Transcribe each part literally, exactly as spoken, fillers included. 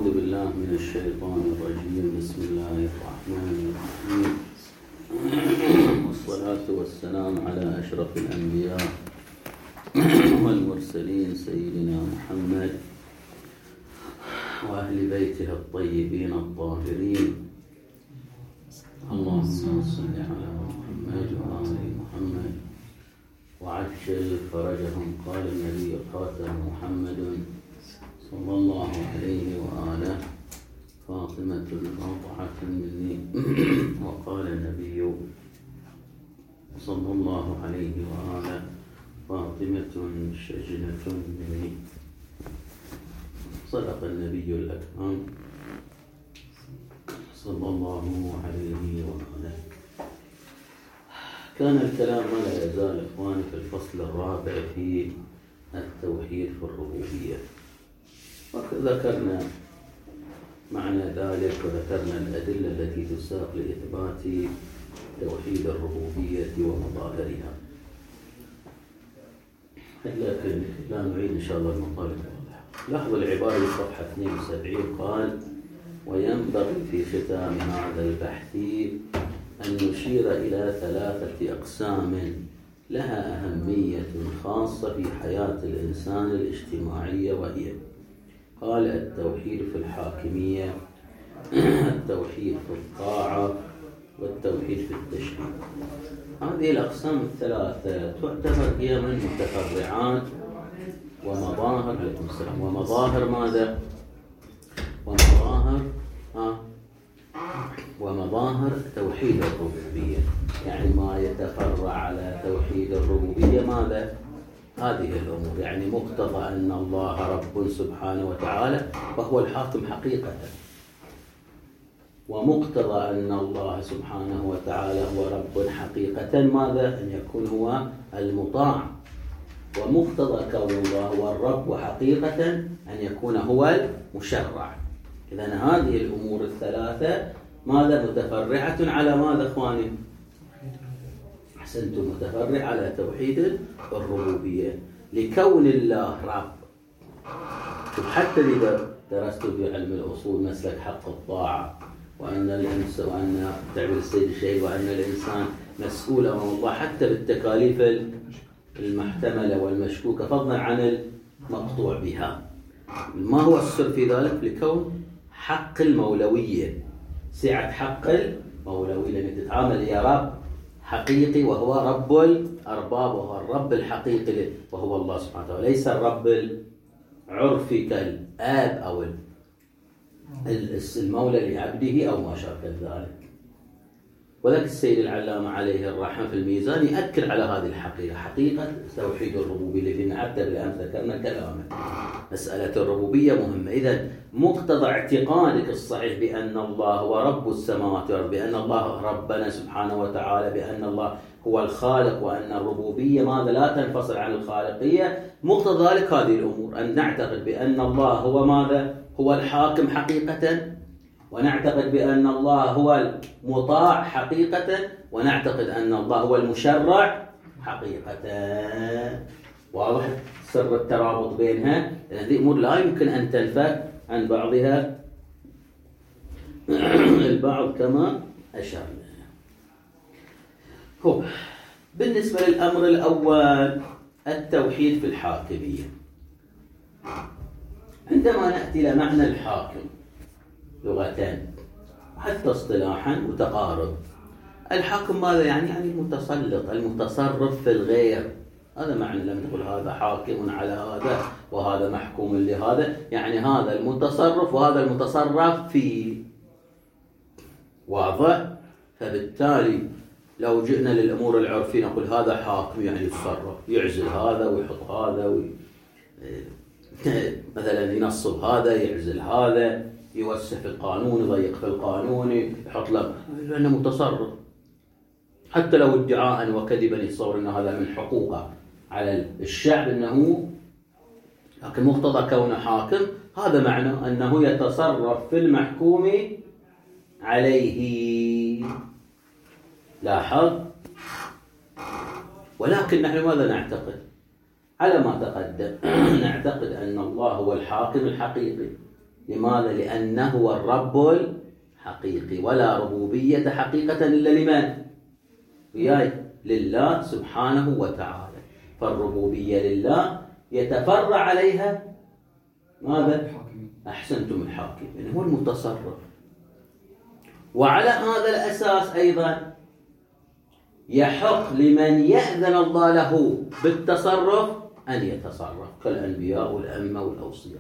أعوذ بالله من الشيطان الرجيم. بسم الله الرحمن الرحيم، والصلاة والسلام على أشرف الأنبياء والمرسلين سيدنا محمد وأهل بيته الطيبين الطاهرين. اللهم صل على محمد وآل محمد وعجل فرجهم. قال النبي خاتم محمد صلى الله عليه وآله: فاطمة بضعة مني. وقال النبي صلى الله عليه وآله: فاطمة شجنة مني. صدق النبي الأكرم صلى الله عليه وآله. كان الكلام ولا يزال إخواني في الفصل الرابع في التوحيد في الربوبية، وذكرنا معنى ذلك وذكرنا الأدلة التي تساق لإثبات توحيد الربوبية ومظاهرها، لكن لا نعيد إن شاء الله المطالب واضحة. لاحظوا العبارة في صفحة اثنين وسبعين قال: وينبغي في ختام هذا البحث أن نشير إلى ثلاثة أقسام لها أهمية خاصة في حياة الإنسان الاجتماعية، وهي: قال التوحيد في الحاكمية، التوحيد في الطاعة، والتوحيد في التشريع. هذه الأقسام الثلاثة تعتبر هي من متفرعات ومظاهر عليكم السلام ومظاهر ماذا؟ ومظاهر ها ومظاهر توحيد الربوبية، يعني ما يتفرع على توحيد الربوبية ماذا؟ هذه الأمور، يعني مقتضى أن الله رب سبحانه وتعالى وهو الحاكم حقيقة، ومقتضى أن الله سبحانه وتعالى هو رب حقيقة ماذا؟ أن يكون هو المطاع، ومقتضى كون الله هو الرب حقيقة أن يكون هو المشرع. إذن هذه الأمور الثلاثة ماذا؟ متفرعة على ماذا إخواني؟ أحسنتم، متفرع على توحيد الربوبية، لكون الله رب. وحتى إذا درست في علم الأصول مسلك حق الطاعة، وأن الإنسان وأن تعبير السيد الشهيد وأن الإنسان مسؤول أمام الله حتى بالتكاليف المحتملة والمشكوكة فضلا عن المقطوع بها. ما هو السر في ذلك؟ لكون حق المولوية، سعة حق المولوية، لأنك تتعامل يا رب حقيقي وهو رب الأرباب، وهو الرب الحقيقي وهو الله سبحانه وتعالى، ليس الرب العرفي كالآب أو المولى لعبده أو ما شابه ذلك. وذلك السيد العلامة عليه الرحمة في الميزان يأكد على هذه الحقيقة، حقيقة توحيد الربوبية التي نعتبر بالأمس ذكرنا كلامه. مسألة الربوبية مهمة. إذن مقتضى اعتقادك الصحيح بأن الله هو رب السماوات والأرض، بأن الله ربنا سبحانه وتعالى، بأن الله هو الخالق، وأن الربوبية ماذا؟ لا تنفصل عن الخالقية. مقتضى ذلك هذه الأمور أن نعتقد بأن الله هو ماذا؟ هو الحاكم حقيقة، ونعتقد بأن الله هو المطاع حقيقة، ونعتقد أن الله هو المشرع حقيقة. واضح سر الترابط بينها؟ هذه أمور لا يمكن أن تنفك عن بعضها البعض كما أشرنا. هو بالنسبة للأمر الأول التوحيد في الحاكمية. عندما نأتي إلى معنى الحاكم لغة حتى اصطلاحا متقارب، الحاكم ماذا يعني؟ يعني المتسلط، المتصرف في الغير. هذا معنى لما تقول هذا حاكم على هذا وهذا محكوم لهذا، يعني هذا المتصرف وهذا المتصرف فيه. واضح؟ فبالتالي لو جئنا للأمور العرفية نقول هذا حاكم يعني يتصرف، يعزل هذا ويحط هذا وي... مثلا ينصب هذا يعزل هذا، يوسع في القانون يضيق في القانون، يحط له، لأنه متصرف. حتى لو ادعاء وكذبا يتصور أن هذا من حقوقه على الشعب أنه، لكن مقتضى كونه حاكم هذا معنى أنه يتصرف في المحكوم عليه. لاحظ. ولكن نحن ماذا نعتقد؟ على ما تقدم نعتقد أن الله هو الحاكم الحقيقي، لماذا؟ لأنه هو الرب الحقيقي، ولا ربوبية حقيقة إلا لمن؟ وياي لله سبحانه وتعالى. فالربوبية لله يتفرع عليها ماذا؟ أحسنتم الحاكم، يعني هو المتصرف. وعلى هذا الأساس أيضا يحق لمن يأذن الله له بالتصرف أن يتصرف، كالأنبياء والأئمة والأوصياء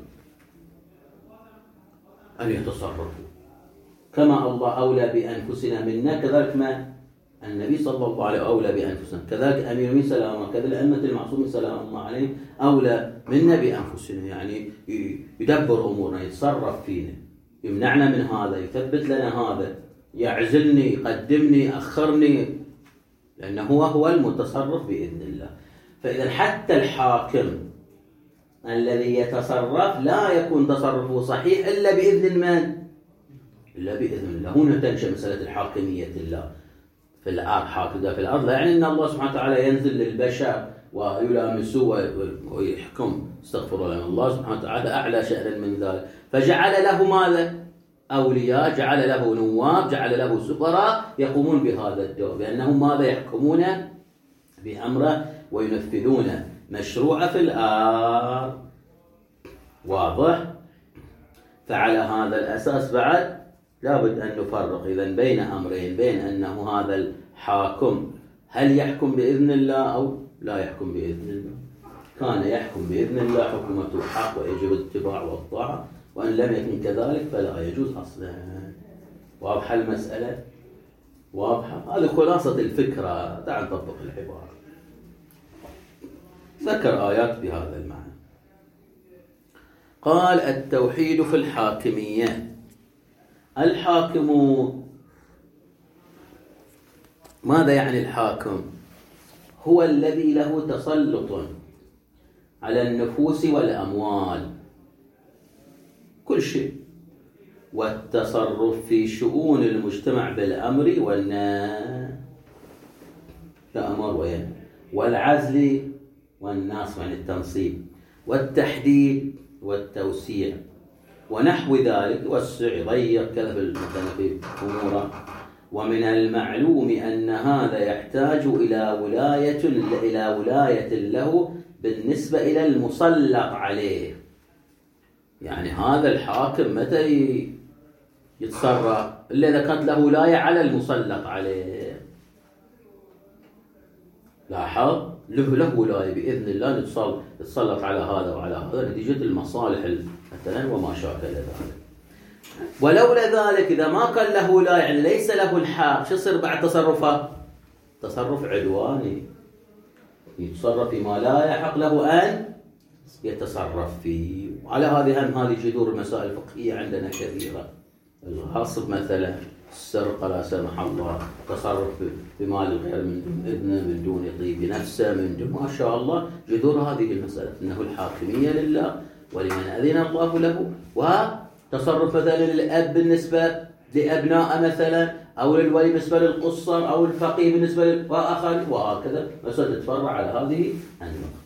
أن يتصرفوا، كما الله أولى بأنفسنا منا كذلك ما النبي صلى الله عليه أولى بأنفسنا، كذلك أمير المؤمنين سلام الله، كذلك الأئمة المعصومين سلام الله عليهم أولى منا بأنفسنا، يعني يدبر أمورنا، يتصرف فينا، يمنعنا من هذا، يثبت لنا هذا، يعزلني، يقدمني، أخرني، لأنه هو هو المتصرف بإذن الله. فإذا حتى الحاكم الذي يتصرف لا يكون تصرفه صحيح إلا بإذن من؟ إلا بإذن الله. هنا تنشأ مسألة الحاكمية الله في الأرض، حاكم في الأرض، لا يعني أن الله سبحانه وتعالى ينزل للبشر ويلامسوه ويحكم، استغفر الله، الله سبحانه وتعالى أعلى شأنا من ذلك، فجعل له ماذا؟ أولياء، جعل له نواب، جعل له سفراء يقومون بهذا الدور، بأنهم ماذا؟ يحكمون بأمره وينفذون مشروعه في الأرض. واضح؟ فعلى هذا الأساس بعد لابد أن نفرق إذن بين أمرين، بين أنه هذا الحاكم هل يحكم بإذن الله أو لا يحكم بإذن الله. كان يحكم بإذن الله حكومته حق ويجب الاتباع والطاعة، وأن لم يكن كذلك فلا يجوز أصلا. واضحة المسألة؟ واضحة؟ هذه خلاصة الفكرة. تعال نطبق العبارة. ذكر آيات بهذا المعنى. قال التوحيد في الحاكمية. الحاكم ماذا يعني الحاكم؟ هو الذي له تسلط على النفوس والأموال، كل شيء، والتصرف في شؤون المجتمع بالأمر والنهي، كأمر وينهى، والعزل والنصب عن التنصيب، والتحديد والتوسيع ونحو ذلك، يوسع يضيق كذا مثلا في أموره. ومن المعلوم أن هذا يحتاج إلى ولاية إلى ولاية له بالنسبة إلى المسلط عليه. يعني هذا الحاكم متى يتصرف؟ إلا إذا كانت له ولاية على المسلط عليه. لاحظ، له له ولاية بإذن الله نتسلط على هذا وعلى هذا نتيجة المصالح مثلا وما شاكل ذلك. ولولا ذلك إذا ما كان له ولاية، يعني ليس له الحق، شو يصير بعد تصرفه؟ تصرف عدواني، يتصرف فيما لا يحق له أن يتصرف فيه. وعلى هذه هم هذه جذور المسائل الفقهية عندنا كثيرة. الغصب مثلا، السرقة لا سمح الله، تصرف بمال الغير من إذنه، من دون طيب نفسه، من دون ما شاء الله. جذور هذه المسألة أنه الحاكمية لله ولمن أذن الله له. وتصرف مثلا للأب بالنسبة لأبناء مثلا، أو للولي بالنسبة للقصر، أو الفقيه بالنسبة للآخر، وهكذا مسألة تتفرع على هذه النقطة.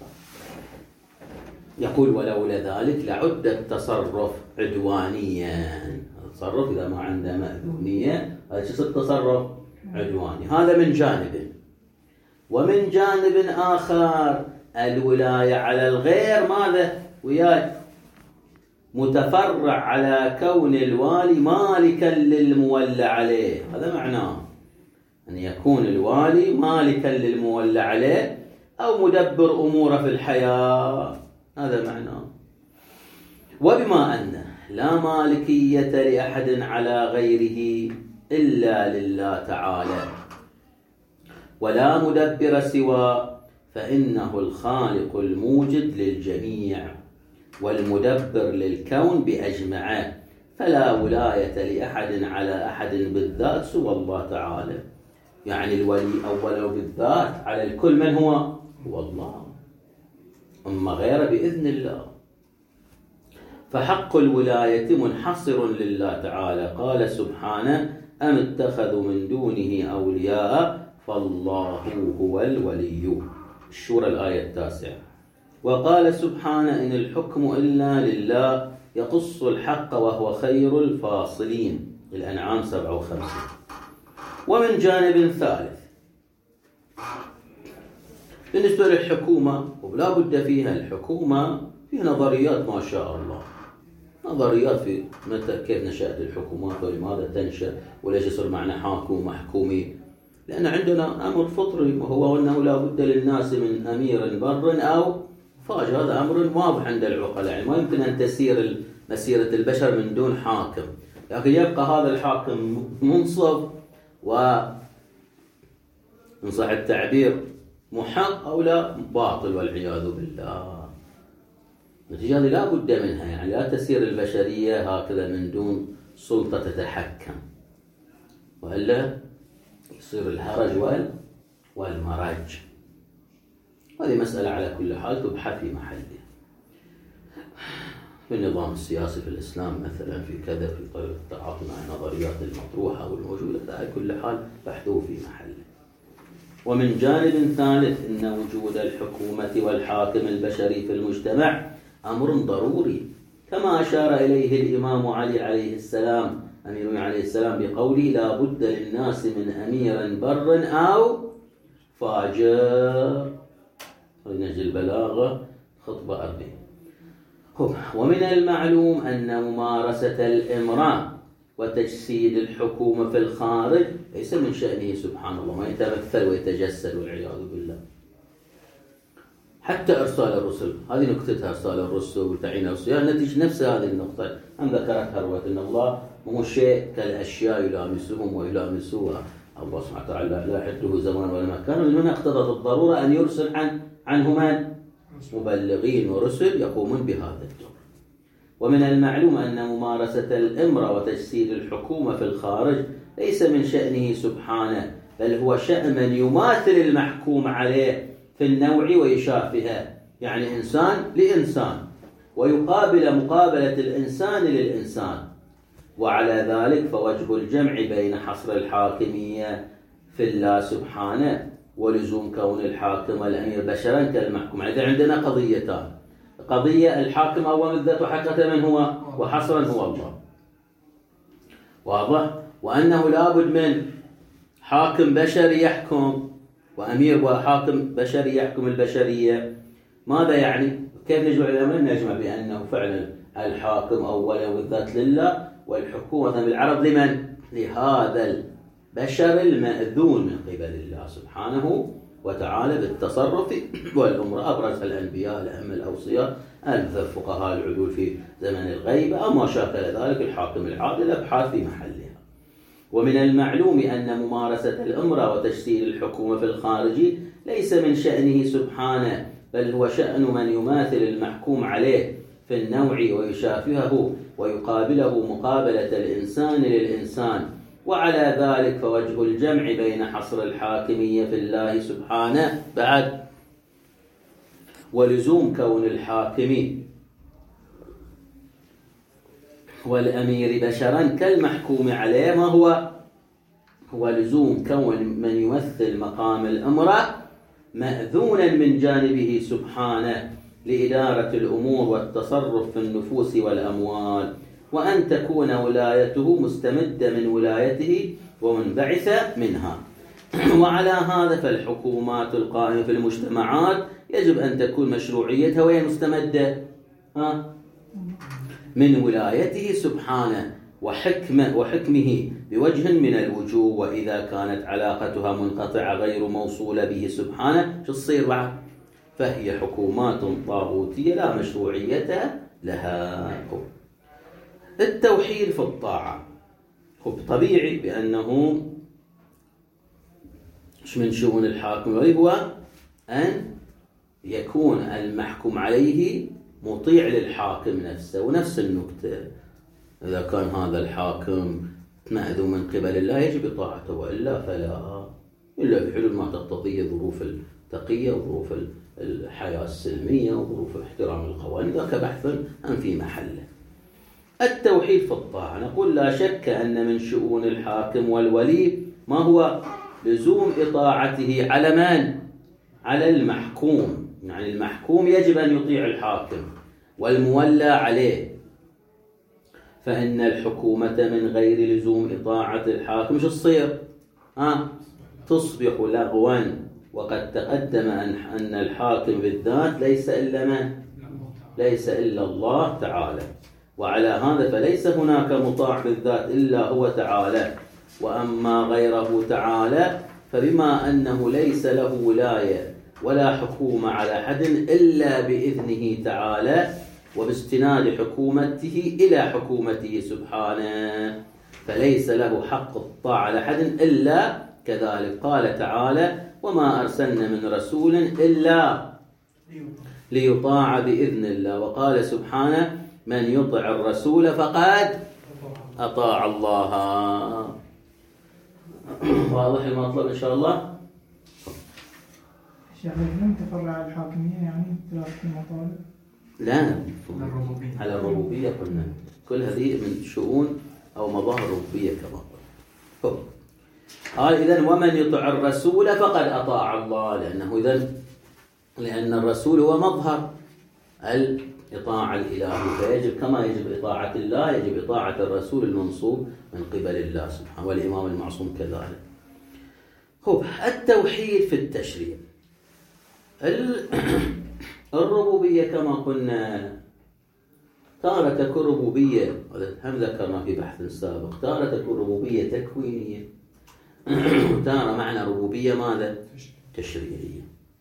يقول ولولا ذلك لعد التصرف عدوانيا. التصرف إذا ما عنده مأذونية هذا شو التصرف؟ عدواني. هذا من جانب. ومن جانب آخر الولاية على الغير ماذا؟ وياي متفرع على كون الوالي مالكا للمولى عليه. هذا معناه أن يكون الوالي مالكا للمولى عليه أو مدبر أموره في الحياة. هذا معناه. وبما أن لا مالكية لأحد على غيره إلا لله تعالى، ولا مدبر سوى، فإنه الخالق الموجد للجميع والمدبر للكون بأجمعه، فلا ولاية لأحد على أحد بالذات سوى الله تعالى. يعني الولي أولا بالذات على الكل من هو؟ هو الله، أما غيره بإذن الله. فحق الولاية منحصر لله تعالى. قال سبحانه أم اتخذوا من دونه أولياء فالله هو الولي. الشورى الآية التاسعة. وقال سبحانه إن الحكم إلا لله يقص الحق وهو خير الفاصلين. الأنعام سبعة وخمسين. ومن جانب ثالث بالنسبة للحكومة، ولا بد فيها الحكومة في نظريات ما شاء الله، نظريات في متى كيف نشأت الحكومات ولماذا تنشأ وليش يصير معنا حاكم ومحكومي. لأن عندنا أمر فطري وهو أنه لا بد للناس من أمير بر أو فاجر. هذا أمر واضح عند العقلاء، يعني ما يمكن أن تسير مسيرة البشر من دون حاكم، لكن يبقى هذا الحاكم منصف وإن صح التعبير محق أو لا باطل والعياذ بالله. النتيجة هذه لا بد منها، يعني لا تسير البشرية هكذا من دون سلطة تتحكم، وإلا يصير الهرج وال والمرج. هذه مسألة على كل حال تبحث في محلها. في النظام السياسي في الإسلام مثلا، في كذا، في طريقة التعاطي مع النظريات المطروحة والموجودة، على كل حال بحثوه في محله. ومن جانب ثالث إن وجود الحكومة والحاكم البشري في المجتمع أمر ضروري، كما أشار إليه الإمام علي عليه السلام أمير عليه السلام بقوله: لا بد للناس من أمير بر أو فاجر. نجي البلاغة خطبة أربعين. ومن المعلوم أن ممارسة الإمراء وتجسيد الحكومة في الخارج ليس من شأنه سبحان الله، ما يتمثل ويتجسد والعياذ بالله. حتى إرسال الرسل، هذه نقطتها، إرسال الرسل وتعيين الرسل، يعني نتيجة نفس هذه النقطة هم ذكرتها رواية أن الله مو شيء كالأشياء يلامسهم ويلامسوها. الله سبحانه وتعالى لا يحده زمان ولا مكان، ومن هنا اقتضت الضرورة أن يرسل عن عنه من؟ مبلغين ورسل يقومون بهذا الدور. ومن المعلوم أن ممارسة الإمرة وتجسيد الحكومة في الخارج ليس من شأنه سبحانه، بل هو شأن من يماثل المحكوم عليه في النوع ويشافهه، يعني إنسان لإنسان، ويقابل مقابلة الإنسان للإنسان. وعلى ذلك فوجه الجمع بين حصر الحاكمية في الله سبحانه ولزوم كون الحاكم والأمير بشرا كالمحكوم. يعني عندنا قضيتان: قضية الحاكم أول ذات وحقيقة من هو، وحصرا هو الله، واضح؟ وأنه لابد من حاكم بشري يحكم وأمير وحاكم بشري يحكم البشرية. ماذا يعني؟ كيف نجمع الأمر؟ نجمع بأنه فعلا الحاكم أولا والذات لله، والحكومة بالعرض لمن؟ لهذا البشر المأذون من قبل الله سبحانه وتعالى بالتصرف والأمر. أبرز الأنبياء، الأئمة، الأوصياء، الفقهاء، العدول في زمن الغيبة أو ما شاكل ذلك، الحاكم العادل، أبحاث في محلها. ومن المعلوم أن ممارسة الأمرة وتجسيد الحكومة في الخارج ليس من شأنه سبحانه، بل هو شأن من يماثل المحكوم عليه في النوع ويشافهه ويقابله مقابلة الإنسان للإنسان. وعلى ذلك فوجه الجمع بين حصر الحاكمية في الله سبحانه بعد ولزوم كون الحاكم والأمير بشرا كالمحكوم عليه، ما هو؟ هو لزوم كون من يمثل مقام الأمر مأذونا من جانبه سبحانه لإدارة الأمور والتصرف في النفوس والأموال، وأن تكون ولايته مستمدة من ولايته ومنبعثة منها. وعلى هذا فالحكومات القائمة في المجتمعات يجب أن تكون مشروعيتها وهي مستمدة ها؟ من ولايته سبحانه وحكمه وحكمه بوجه من الوجوه. وإذا كانت علاقتها منقطعة غير موصولة به سبحانه شو تصير بعد؟ فهي حكومات طاغوتية لا مشروعية لها. التوحيد في الطاعة هو طبيعي بأنه من شؤون الحاكم هو أن يكون المحكوم عليه مطيع للحاكم نفسه. ونفس النكتة، إذا كان هذا الحاكم مأذون من قبل الله يجب طاعته، وإلا فلا، إلا في حدود ما تقتضيه ظروف التقية وظروف الحياة السلمية وظروف احترام القوانين، ذاك بحث أم في محله. التوحيد في الطاعة، نقول لا شك أن من شؤون الحاكم والولي ما هو لزوم إطاعته على من؟ على المحكوم. يعني المحكوم يجب أن يطيع الحاكم والمولى عليه، فإن الحكومة من غير لزوم إطاعة الحاكم مش تصير ها تصبح لغوا. وقد تقدم أن الحاكم بالذات ليس إلا من؟ ليس إلا الله تعالى. وعلى هذا فليس هناك مطاع بالذات إلا هو تعالى. وأما غيره تعالى فبما أنه ليس له ولاية ولا حكومة على حد إلا بإذنه تعالى وباستناد حكومته إلى حكومته سبحانه، فليس له حق الطاعة على حد إلا كذلك. قال تعالى: وما أرسلنا من رسول إلا ليطاع بإذن الله. وقال سبحانه: من يطع الرسول فقد أطاع الله. واضح المطلب إن شاء الله؟ شيخ لم تفرع الحاكمية يعني ثلاثة مطالب؟ لا، على الربوبية قلنا كل هذه من شؤون أو مظاهر الربوبية كما قلنا. قال إذن ومن يطع الرسول فقد أطاع الله، لأنه إذن لأن الرسول هو مظهر الإطاعة الإلهي، فيجب كما يجب إطاعة الله يجب إطاعة الرسول المنصوب من قبل الله سبحانه، والإمام المعصوم كذلك. هو التوحيد في التشريع. الربوبية كما قلنا تارة تكون ربوبية، هم ذكرنا في بحث سابق، تارة تكون ربوبية تكوينية، تارة معنى ربوبية ماذا؟ تشريعية.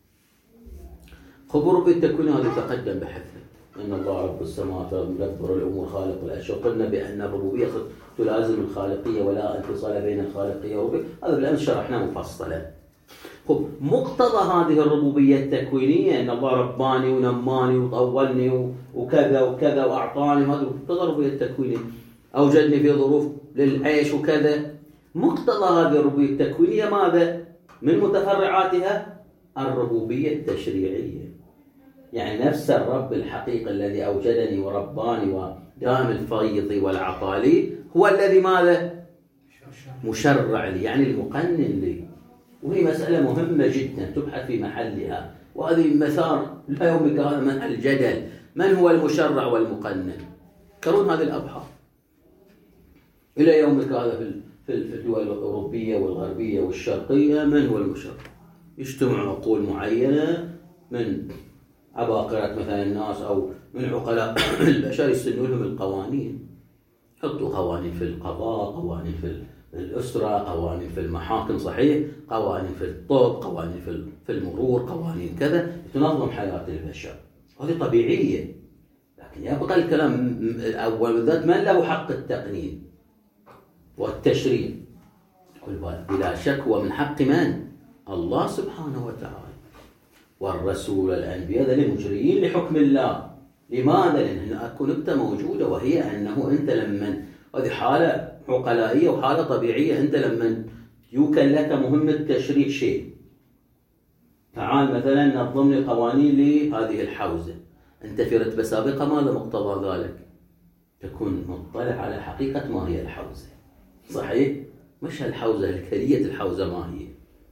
خبر بالتكوين هذا تقدم بحثه، إن الله رب السماوات مدبر الأمور خالق الأشياء. قلنا بأن الربوبية تلازم الخالقية ولا انفصال بين الخالقية والربوبية، هذا بالأمس شرحناه مفصلا. خب مقتضى هذه الربوبية التكوينية أن الله رباني ونماني وطولني وكذا وكذا وأعطاني، هذا مقتضى الربوبية التكوينية. أوجدني في ظروف للعيش وكذا. مقتضى هذه الربوبية التكوينية ماذا؟ من متفرعاتها الربوبية التشريعية، يعني نفس الرب الحقيقي الذي أوجدني ورباني ودام الفيض والعطالي هو الذي ماذا؟ مشرع لي، يعني المقنن لي. وهي مسألة مهمة جدا تبحث في محلها، وهذه مثار لا يومك هذا من الجدل، من هو المشرع والمقنن؟ كرون هذه الأبحاث إلى يومك هذا في الدول الأوروبية والغربية والشرقية، من هو المشرع؟ يجتمع عقول معينة من عباقرة مثلا الناس أو من عقلاء البشر يسنوا لهم القوانين، حطوا قوانين في القضاء، قوانين في الأسرة، قوانين في المحاكم، صحيح، قوانين في الطب، قوانين في المرور، قوانين كذا تنظم حياة البشر. هذه طبيعية، لكن يبقى الكلام الأول بالذات من له حق التقنين والتشريع؟ بلا شك هو من حق من؟ الله سبحانه وتعالى والرسول والأنبياء، هذا المجريين لحكم الله. لماذا؟ لأن أكو نكتة موجودة، وهي أنه أنت لمن هذه حالة عقلائية وحالة طبيعية، أنت لما يوكل لك مهمة تشريع شيء، تعال مثلا نظم لي قوانين لهذه الحوزة، أنت في رتبة سابقة ماذا مقتضى ذلك؟ تكون مطلع على حقيقة ما هي الحوزة، صحيح؟ مش الحوزة الكلية، الحوزة ما هي،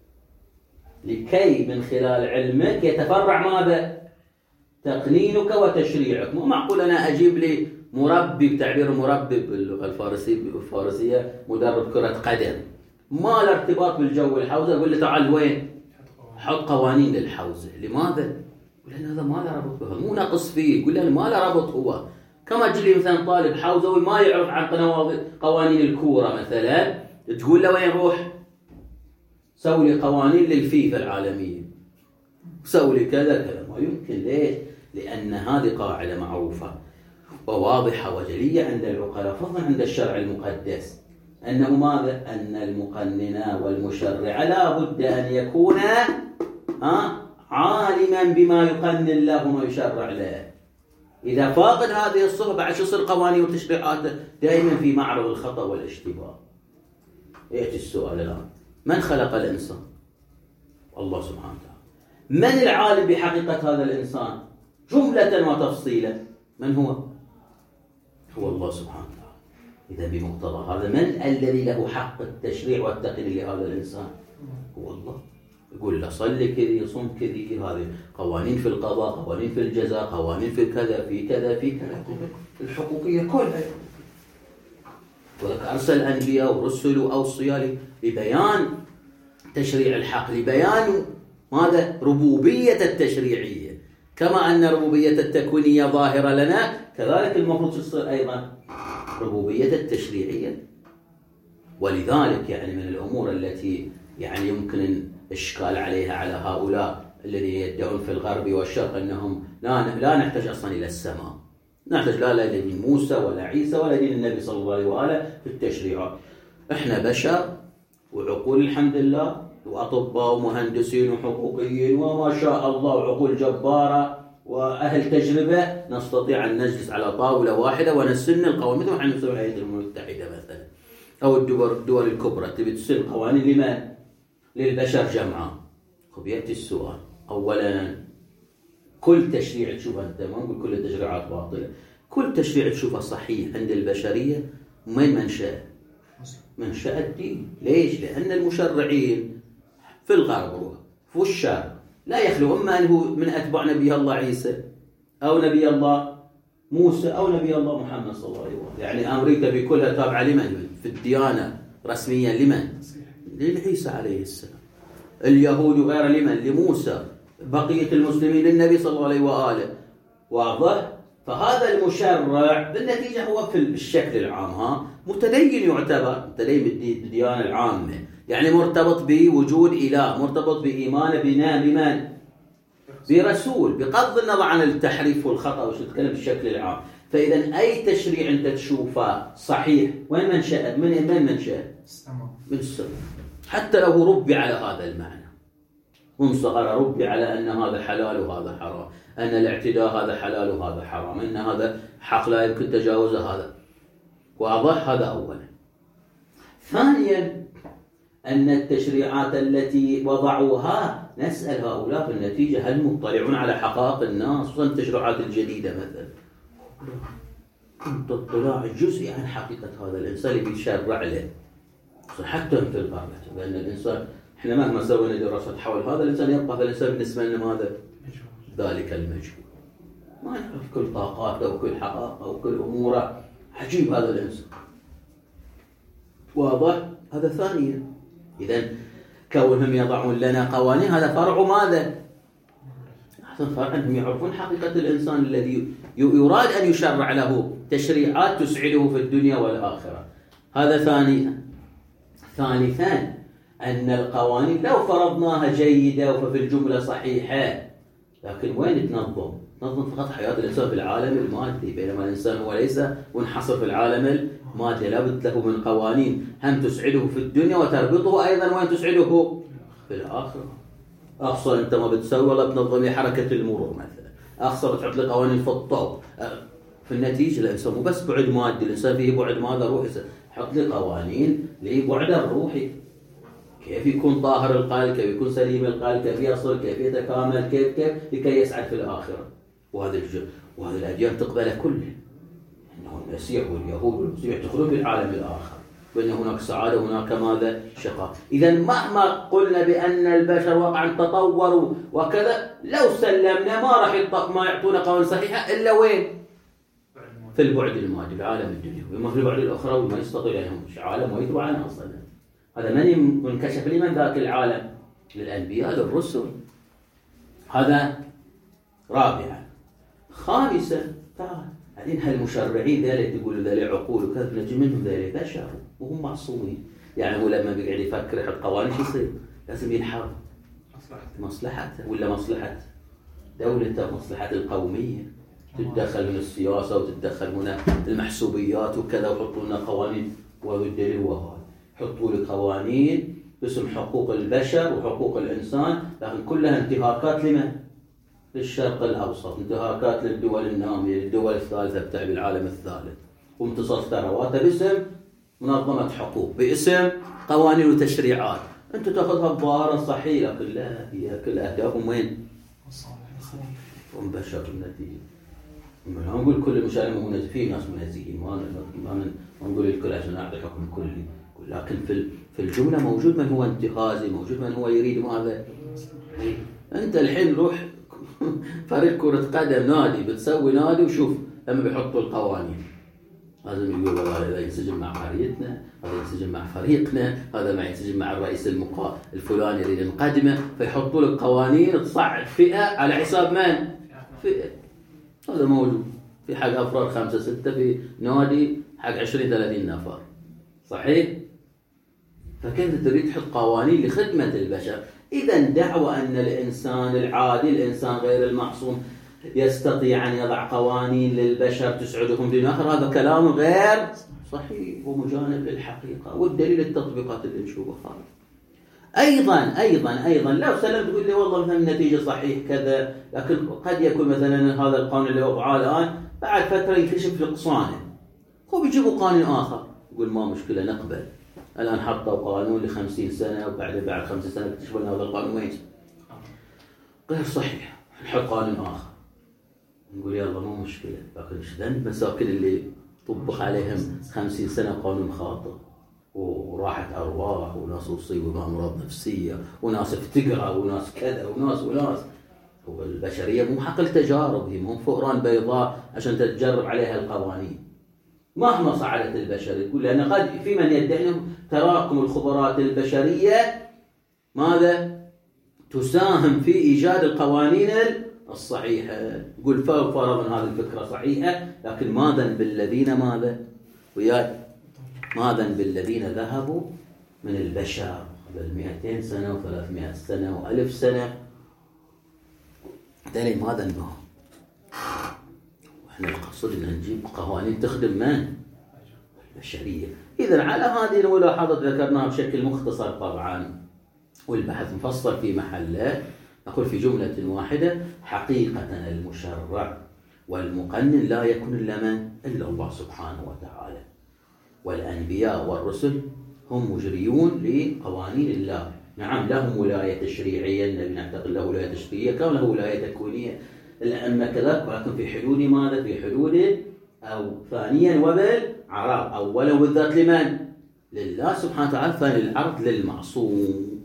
لكي من خلال علمك يتفرع ماذا؟ تقنينك وتشريعك. مو معقول أنا أجيب لي مربي، بتعبير مربي باللغة الفارسية الفارسية مدرب كرة قدم، ما له ارتباط بالجو الحوزة، أقول له تعال وين؟ حط قوانين للحوزة. لماذا؟ يقول هذا ما له ربط بها، مو ناقص فيه، يقول له ما له ربط. هو كما تجي مثلا طالب حوزة وما يعرف عن قوانين الكورة مثلا، تقول له وين روح؟ سوي لي قوانين للفيفا العالمية، سوي لي كذا كذا. ما يمكن. ليش؟ لأن هذه قاعدة معروفة وواضحة وجلية عند العقلاء، فضلا عند الشرع المقدس، أنه ماذا؟ أن المقنن والمشرع لا بد أن يكون عالما بما يقنن له وما يشرع له. إذا فاقد هذه الصفة بعد شو يصير قوانين وتشريعات دائما في معرض الخطأ والاشتباه. يأتي السؤال الآن: من خلق الإنسان؟ الله سبحانه وتعالى. من العالم بحقيقة هذا الإنسان جملة وتفصيلا؟ من هو؟ هو الله سبحانه وتعالى. إذا بمقتضى هذا من الذي له حق التشريع والتقنين لهذا الإنسان؟ هو الله. يقول له صلي كذي، صم كذي، هذه قوانين في القضاء، قوانين في الجزاء، قوانين في كذا في كذا في كذا، الحقوقية كلها. ولك أرسل أنبياء ورسل وأوصياء لبيان تشريع الحق، لبيان ماذا؟ ربوبية التشريعية. كما أن ربوبية التكوينية ظاهرة لنا، كذلك المفروض تصير أيضا ربوبية التشريعية. ولذلك يعني من الأمور التي يعني يمكن الإشكال عليها على هؤلاء الذين يدعون في الغرب والشرق أنهم لا لا نحتاج أصلا إلى السماء، نحتاج لا لا دين موسى ولا عيسى ولا دين النبي صلى الله عليه وآله في التشريعات. إحنا بشر وعقول الحمد لله، وأطباء ومهندسين وحقوقيين وما شاء الله، وعقول جبارة وأهل تجربة، نستطيع أن نجلس على طاولة واحدة ونسن القوانين مثل ما احنا نسوي الولايات المتحدة مثلا أو الدول الدول الكبرى تبي تسن قوانين لمن؟ للبشر جمعاء. خب يأتي السؤال، أولا كل تشريع تشوفه أنت، ما نقول كل التشريعات باطلة، كل تشريع تشوفه صحيح عند البشرية من منشأ؟ منشأ الدين. ليش؟ لأن المشرعين في الغرب في الشرق لا يخلو إما أنه من أتباع نبي الله عيسى أو نبي الله موسى أو نبي الله محمد صلى الله عليه وسلم. يعني أمريكا بكلها تابعة لمن؟ في الديانة رسميا لمن؟ لعيسى عليه السلام. اليهود وغيره لمن؟ لموسى. بقية المسلمين للنبي صلى الله عليه وآله. واضح؟ فهذا المشرع بالنتيجة هو في الشكل العام ها متدين، يعتبر متدين بالديانة العامة، يعني مرتبط بوجود إله، مرتبط بإيمان بنا بمن؟ برسول، بغض النظر عن التحريف والخطأ وش تتكلم بالشكل العام. فإذا أي تشريع أنت تشوفه صحيح وين منشأ؟ من من منشأ؟ من السماء. حتى لو ربي على هذا المعنى، منصغر ربي على أن هذا حلال وهذا حرام، أن الاعتداء هذا حلال وهذا حرام، أن هذا حق لا يمكن تجاوزه هذا. واضح؟ هذا أولا. ثانيا أن التشريعات التي وضعوها نسأل هؤلاء في النتيجة هل مطلعون على حقائق الناس، خصوصا التشريعات الجديدة مثلا كنت اطلاع جزئي عن حقيقة هذا الإنسان اللي بيشرع له، حتى في الغرب، لأن الإنسان احنا مهما سوينا دراسات حول هذا الإنسان يبقى هذا الإنسان بالنسبة لنا ماذا؟ ذلك المجهول، ما نعرف كل طاقاته وكل حقائقه وكل أموره. عجيب هذا الإنسان. واضح؟ هذا ثانيا. إذن كونهم يضعون لنا قوانين هذا فرع ماذا؟ فرع أنهم يعرفون حقيقة الإنسان الذي يراد أن يشرع له تشريعات تسعده في الدنيا والآخرة. هذا ثانيا. ثالثا أن القوانين لو فرضناها جيدة وفي الجملة صحيحة، لكن وين تنظم؟ تنظم فقط حياة الإنسان في العالم المادي، بينما الإنسان هو ليس منحصر في العالم المادي، لابد له من قوانين هم تسعده في الدنيا وتربطه أيضا وين تسعده في الآخرة. أخصر أنت ما بتسوي والله بتنظم لي حركة المرور مثلا، أخصر بتحط لي قوانين في الطب. في النتيجة الإنسان مو بس بعد مادي، الإنسان فيه بعد ماذا؟ روحي. حط لي قوانين لبعد الروحي، كيف يكون طاهر القلب، كيف يكون سليم القلب، كيف يصل، كيف يتكامل، كيف كيف لكي يسعد في الآخرة. وهذا الجزء وهذه الأديان تقبله كله، أنه المسيح واليهود والمسيح يدخلون في العالم الآخر، وأن هناك سعادة وهناك ماذا؟ شقاء. إذا مهما قلنا بأن البشر واقعا تطوروا وكذا، لو سلمنا ما راح يطق ما يعطونا قوانين صحيحة إلا وين؟ في البعد المادي، العالم الدنيوي. وما في البعد الأخروي ما يستطيع لهم عالم ويتبع عنه أصلا. هذا من منكشف لمن ذاك العالم؟ للأنبياء للرسل. هذا رابعا. خامسا تعال بعدين هالمشرعين ذلك تقولوا ذلك عقول وكذا، نجي منهم ذلك بشر وهم معصومين. يعني هو لما بيقعد يفكر يحط قوانين شو يصير؟ لازم ينحر مصلحته ولا مصلحة دولته، مصلحة القومية. تتدخل من السياسة وتتدخل من المحسوبيات وكذا، ويحطوا لنا قوانين. والدليل وهذا حطوا لي قوانين باسم حقوق البشر وحقوق الإنسان، لكن كلها انتهاكات لمن؟ للشرق الأوسط، انتهاكات للدول النامية، للدول الثالثة بتاع بالعالم الثالث، وامتصاص ثرواتها باسم منظمة حقوق، باسم قوانين وتشريعات. أنت تأخذها بظاهرة صحيح، لكن لا، هي كل أهدافهم وين؟ هم بشر النتيجة. ما نقول كل المشاركين مو في ناس منزهين، ما ما نقول الكل عشان نعطي حكم كلي، لكن في في الجملة موجود من هو انتهازي، موجود من هو يريد ماذا؟ أنت الحين روح فريق كرة قدم نادي، بتسوي نادي وشوف لما بيحطوا القوانين لازم يقول والله هذا ينسجم مع قريتنا، هذا ينسجم مع فريقنا، هذا ما ينسجم مع الرئيس المقا الفلاني يريد نقدمه، فيحطوا لك قوانين تصعد فئة على حساب من؟ فئة. هذا موجود في حق أفراد خمسة ستة في نادي حق عشرين ثلاثين نفر، صحيح؟ فكنت تريد تحط قوانين لخدمة البشر. إذا دعوى أن الإنسان العادي، الإنسان غير المعصوم، يستطيع أن يضع قوانين للبشر تسعدهم دون آخر، هذا كلام غير صحيح ومجانب للحقيقة، والدليل التطبيقات اللي نشوفها. أيضا أيضا أيضا لو سلمت تقول لي والله مثلا النتيجة صحيح كذا، لكن قد يكون مثلا هذا القانون اللي وضعه الآن بعد فترة يكتشف نقصانه، هو بيجيبوا قانون آخر، يقول ما مشكلة نقبل. الآن حطوا قانون لخمسين سنة وبعد بعد خمسين سنة اكتشفوا أن هذا القانون وين غير صحيح، نحط قانون آخر، نقول يلا مو مشكلة. لكن ايش ذنب مساكن اللي طبق عليهم خمسين سنة قانون خاطئ وراحت أرواح وناس أصيبوا بأمراض نفسية وناس افتقروا وناس كذا وناس وناس. والبشرية مو حقل تجارب، هي مو فئران بيضاء عشان تتجرب عليها القوانين مهما صعدت البشر. يقول لأن قد في من يدعي أنه تراكم الخبرات البشرية ماذا تساهم في إيجاد القوانين الصحيحة. يقول فرض هذه الفكرة صحيحة، لكن ماذا بالذين ماذا وياي ماذا بالذين ذهبوا من البشر قبل مئتين سنة وثلاثمائة سنة وألف سنة، دليل ماذا بهم؟ وإحنا القصد أن نجيب قوانين تخدم من؟ البشرية. إذن على هذه الملاحظة ذكرناها بشكل مختصر طبعا، والبحث مفصل في محله. نقول في جملة واحدة: حقيقة المشرع والمقنن لا يكون إلا من؟ إلا الله سبحانه وتعالى، والأنبياء والرسل هم مجريون لقوانين الله. نعم لهم ولاية تشريعية، النبي نعتقد له ولاية تشريعية، كان له ولاية تكوينية، الأئمة كذلك، ولكن في حدود ماذا؟ في حدود أو ثانيا وبالعرض، أولا والذات لمن؟ لله سبحانه وتعالى، ثاني العرض للمعصوم.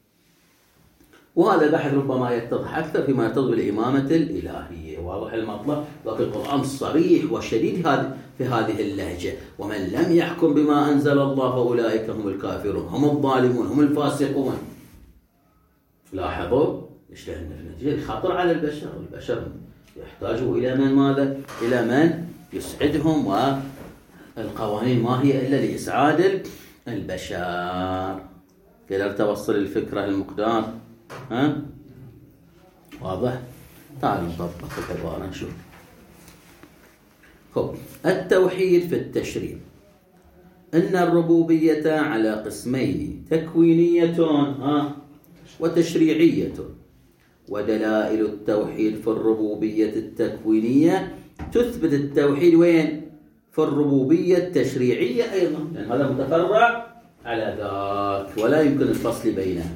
وهذا البحث ربما يتضح أكثر فيما يرتبط بالإمامة الإلهية. واضح المطلب، لكن القرآن صريح وشديد في هذه اللهجة: ومن لم يحكم بما أنزل الله فأولئك هم الكافرون، هم الظالمون، هم الفاسقون. لاحظوا إيش؟ لأن النتيجة خطر على البشر، والبشر يحتاجوا إلى من ماذا؟ إلى من يسعدهم، والقوانين ما هي إلا لإسعاد البشر. كده توصل الفكرة المقدار. ها واضح؟ تعالوا نطبق العبارة نشوف. خب، التوحيد في التشريع: إن الربوبية على قسمين: تكوينية ها وتشريعية. ودلائل التوحيد في الربوبية التكوينية تثبت التوحيد وين؟ في الربوبية التشريعية أيضا، لأن هذا متفرع على ذاك ولا يمكن الفصل بينها.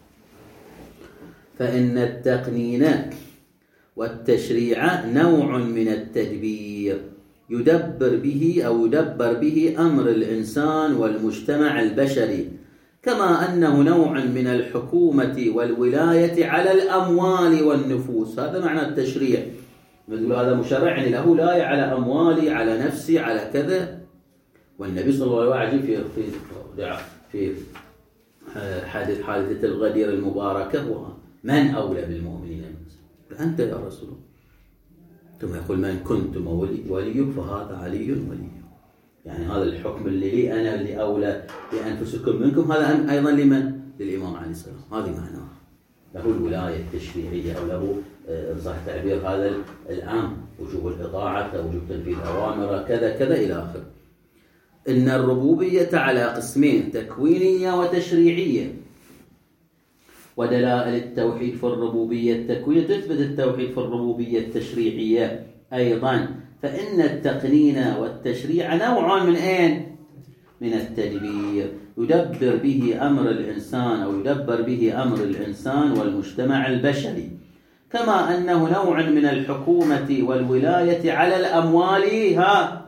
فإن التقنين والتشريع نوع من التدبير يدبر به أو يدبر به أمر الإنسان والمجتمع البشري، كما أنه نوع من الحكومة والولاية على الأموال والنفوس. هذا معنى التشريع. مثل هذا مشرع يعني له ولاية على أموالي، على نفسي، على كذا. والنبي صلى الله عليه وسلم في في في حادث حادثة الغدير المباركة: من أولى بالمؤمنين أنت يا رسول الله؟ ثم يقول: من كنتم ولي فهذا علي ولي. يعني هذا الحكم اللي لي أنا اللي أولى بأنفسكم منكم، هذا أيضا لمن؟ للإمام عليه السلام. هذه معناه له الولاية التشريعية، أو له صح تعبير هذا العام: وجوب الإطاعة، وجوب تنفيذ أوامر، كذا كذا إلى آخر. إن الربوبية على قسمين: تكوينية وتشريعية. ودلائل التوحيد في الربوبية التكوينية تثبت التوحيد في الربوبية التشريعية أيضا. فإن التقنين والتشريع نوع من أين؟ من التدبير يدبر به أمر الإنسان أو يدبر به أمر الإنسان والمجتمع البشري، كما أنه نوع من الحكومة والولاية على الأموال ها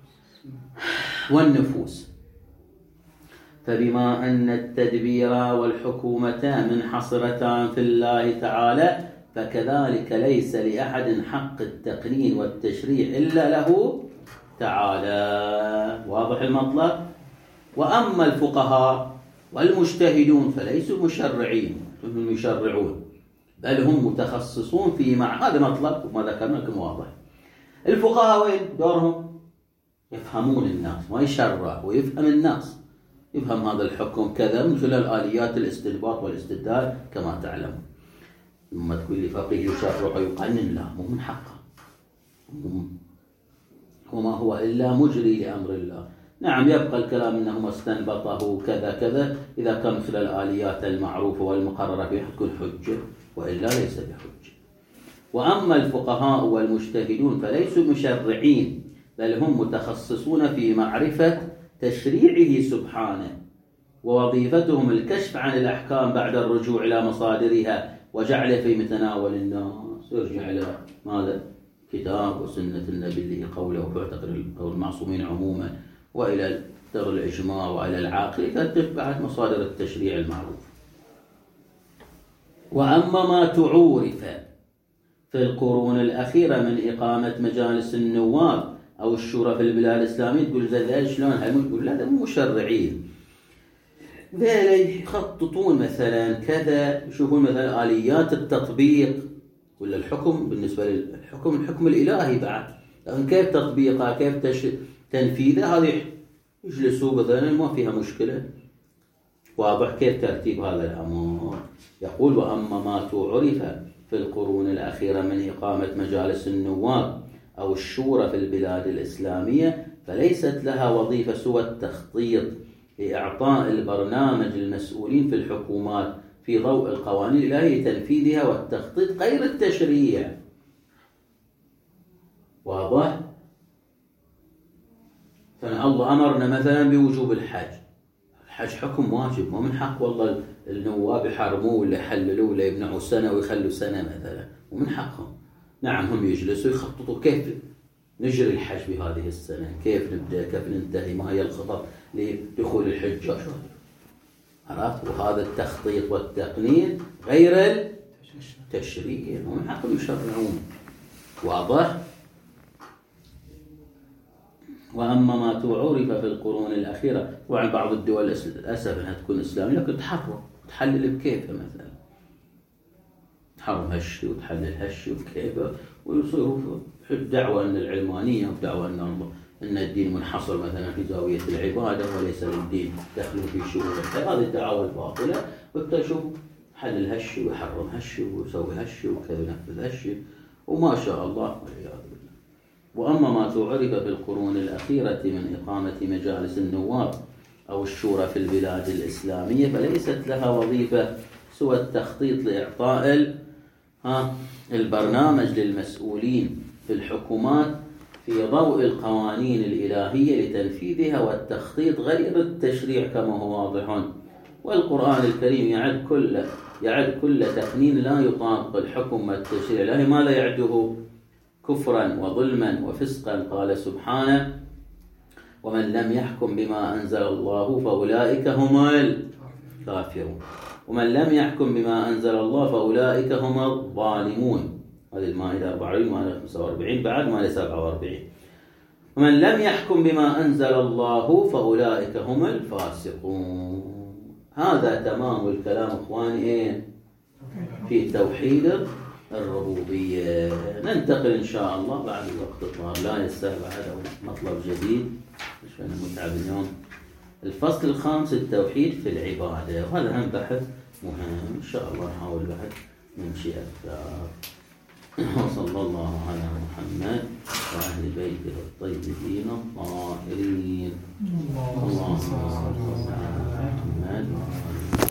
والنفوس. فبما أن التدبير والحكومة منحصرتان في الله تعالى، فكذلك ليس لأحد حق التقنين والتشريع إلا له تعالى. واضح المطلب؟ وأما الفقهاء والمجتهدون فليسوا مشرعين، هم يشرعون، بل هم متخصصون في مع هذا مطلب وما ذكرنا لكم واضح. الفقهاء وين دورهم؟ يفهمون الناس، ما يشرع، ويفهم الناس، يفهم هذا الحكم كذا من خلال آليات الاستنباط والاستدلال كما تعلمون. ثم تقول لي فقيه يشرع ويقنن، لا، مو من حقه، وما هو إلا مجري لأمر الله. نعم يبقى الكلام أنه استنبطه كذا كذا، إذا كان من خلال الآليات المعروفة والمقررة بها تكون حجة، وإلا ليس بحجة. وأما الفقهاء والمجتهدون فليسوا مشرعين، بل هم متخصصون في معرفة تشريعه سبحانه، ووظيفتهم الكشف عن الأحكام بعد الرجوع إلى مصادرها وجعله في متناول الناس. يرجع إلى ماذا؟ كتاب وسنة النبي اللي قوله وفعل المعصومين عموما، وإلى در الإجماع، وإلى العاقل تتبع مصادر التشريع المعروف. وأما ما تعورف في القرون الأخيرة من إقامة مجالس النواب أو الشورى في البلاد الإسلامية، تقول ذلك شلون؟ تقول لا، هم مشرعين، ذيلا يخططون مثلا كذا، يشوفون مثلا آليات التطبيق ولا الحكم. بالنسبة للحكم الحكم الإلهي بعد، لكن كيف تطبيقها، كيف تش... تنفيذها، هذه يجلسوا مثلا ما فيها مشكلة. واضح كيف ترتيب هذا الأمر. يقول وأما ما تعرف في القرون الأخيرة من إقامة مجالس النواب أو الشورى في البلاد الإسلامية فليست لها وظيفة سوى التخطيط لإعطاء البرنامج للمسؤولين في الحكومات في ضوء القوانين الإلهية لتنفيذها والتخطيط غير التشريع. واضح؟ فالله أمرنا مثلا بوجوب الحج، الحج حكم واجب، ما من حق والله النواب يحرموه ولا يحللوه ولا يمنعوا سنة ويخلوا سنة مثلا، ومن حقهم. نعم هم يجلسوا يخططوا كيف نجري الحج بهذه السنة، كيف نبدأ، كيف ننتهي، ما هي الخطط لدخول الحجاج، عرفت؟ وهذا التخطيط والتقنين غير التشريع، ومن حقهم يشرعون. واضح؟ وأما ما تعرف في القرون الأخيرة، وعن بعض الدول للأسف أنها تكون إسلامية لكن تحرم تحلل بكيفها، مثلا تحرم هالشي وتحلل هالشي وكيفه، ويصيروا دعوة أن العلمانية ودعوة أن أن الدين منحصر مثلا في زاوية العبادة وليس للدين دخلوا في شؤون الحياة. هذه الدعوة الباطلة، وتشوف حلل هالشي ويحرم هالشي ويسوي هالشي وكذا ينفذ هالشي، وما شاء الله والعياذ بالله. وأما ما تعرف في القرون الأخيرة من إقامة مجالس النواب أو الشورى في البلاد الإسلامية فليست لها وظيفة سوى التخطيط لإعطاء ها البرنامج للمسؤولين في الحكومات في ضوء القوانين الإلهية لتنفيذها والتخطيط غير التشريع كما هو واضح. والقرآن الكريم يعد كل يعد كل تقنين لا يطابق الحكم والتشريع الإلهي، ماذا يعده؟ كفرا وظلما وفسقا. قال سبحانه ومن لم يحكم بما أنزل الله فأولئك هم الكافرون، ومن لم يحكم بما أنزل الله فأولئك هم الظالمون. هذه المائدة أربعة وأربعين ومائدة خمسة وأربعين بعد مائدة سبعة وأربعين. ومن لم يحكم بما أنزل الله فأولئك هم الفاسقون. هذا تمام الكلام إخواني إيه؟ في توحيد الربوبية. ننتقل إن شاء الله بعد الوقت الطار لا يستهل بعد مطلب جديد، مش أنا متعب اليوم. الفصل الخامس التوحيد في العبادة، وهذا هم بحث مهم إن شاء الله نحاول بعد نمشي أكثر. وصلى الله على محمد وأهل بيته الطيبين الطاهرين. اللهم صل على محمد وعلى